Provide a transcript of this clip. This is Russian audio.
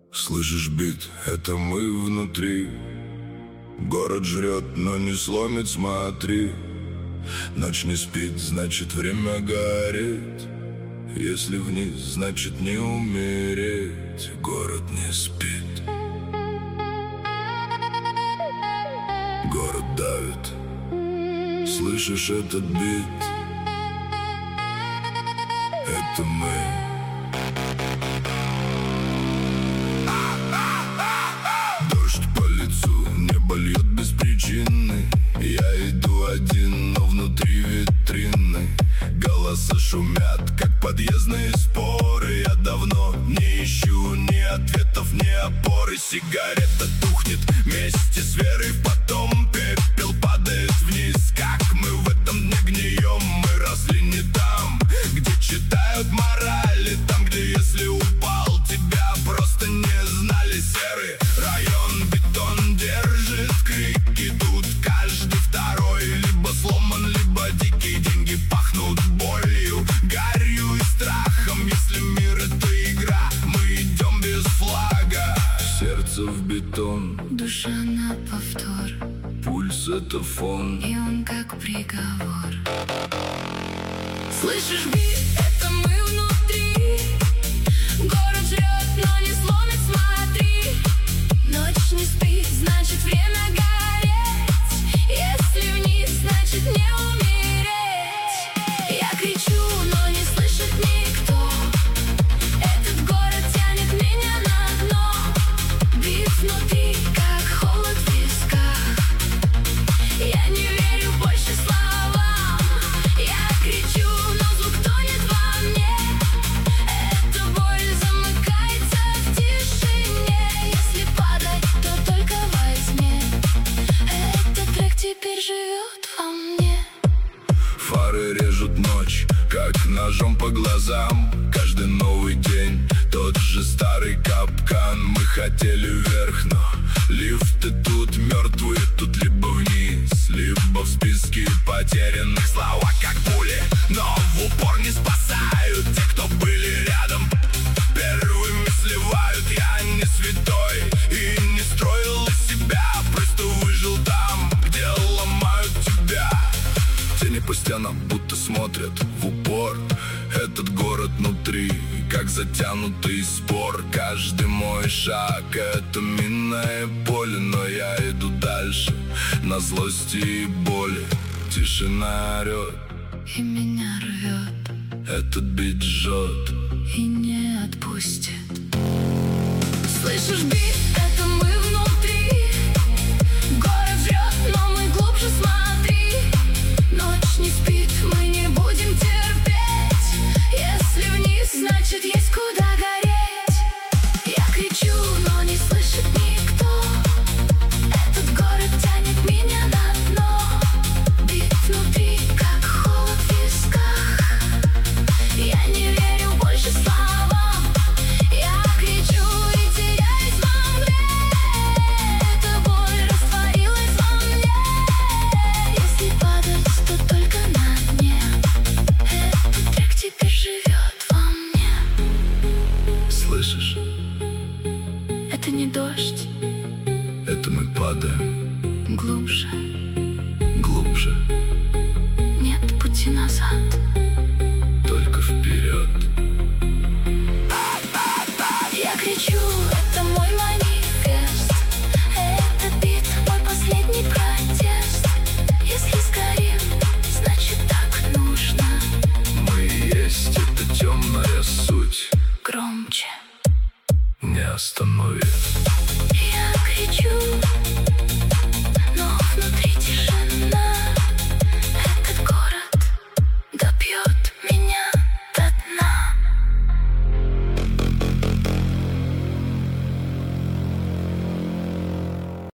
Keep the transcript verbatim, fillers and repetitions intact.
Слышишь бит, это мы внутри. Город жрет, но не сломит, смотри. Ночь не спит, значит время горит. Если вниз, значит не умереть. Город не спит. Город давит. Слышишь этот бит? Это мы. Дождь по лицу, небо льет без причины. Я иду один, но внутри витрины. Голоса шумят, как подъездные споры. Я давно не ищу ни ответов, ни опоры. Сигарета тухнет вместе с верой в потом. Пепел падает вниз, как мы в этом дне гнием. Мы росли не там, где читают морали. Там, где если упал, тебя просто не знали. Серый район, бетон держит крики. Тут каждый второй либо сломан, либо дикий. Деньги пахнут болью, гарью и страхом. Если мир это игра, мы идем без флага. Сердце в бетон, душа на повтор. пульс это фон, и он как приговор. Слышишь бит, это мы внутри. Город жрет, но не сломит, смотри. Ночь не спит, значит время гореть. Если вниз, значит не умереть. Я кричу, но не слышит никто. Этот город тянет меня на дно. Бит внутри, как холод в висках. Я не верю больше словам. Я кричу, но звук тонет во мне. Эта боль замыкается в тишине. Если падать, то только во тьме. Этот трек теперь живет во мне. фары режут ночь, как ножом по глазам. Каждый новый день, тот же старый капкан. Мы хотели вверх, но лифты тут мертвые. Тут либо вниз, либо в списке потерянных. Слова как пули, но в упор не спасают. Те, кто были рядом, первыми сливают. Я не святой и не строил из себя. Просто выжил там, где ломают тебя. Тени по стенам будто смотрят в упор. Этот город внутри, как затянутый спор. Каждый мой шаг — это минное поле. Но я иду дальше, на злости и боли. Тишина орет, И меня рвет, этот бит жжет, и не отпустит. Слышишь бит, это мы внутри. Город жрет, но мы глубже, смотри. Ночь не спит, мы не будем терпеть. Если вниз, значит есть куда гореть. Я кричу, но не слышит никто. Этот город тянет меня на дно. Бит внутри, как холод в висках. Я не верю больше словам. Я кричу и теряюсь во мгле. Эта боль растворилась во мне. Если падать, то только на дне. Этот трек теперь живет во мне. слышишь? Это не дождь, Это мы падаем глубже. глубже, Нет пути назад. только вперед. Я кричу, это мой манифест. Это бит, мой последний протест. Если сгорим, значит так нужно. Мы и есть эта темная суть, Громче. не остановит. Я кричу,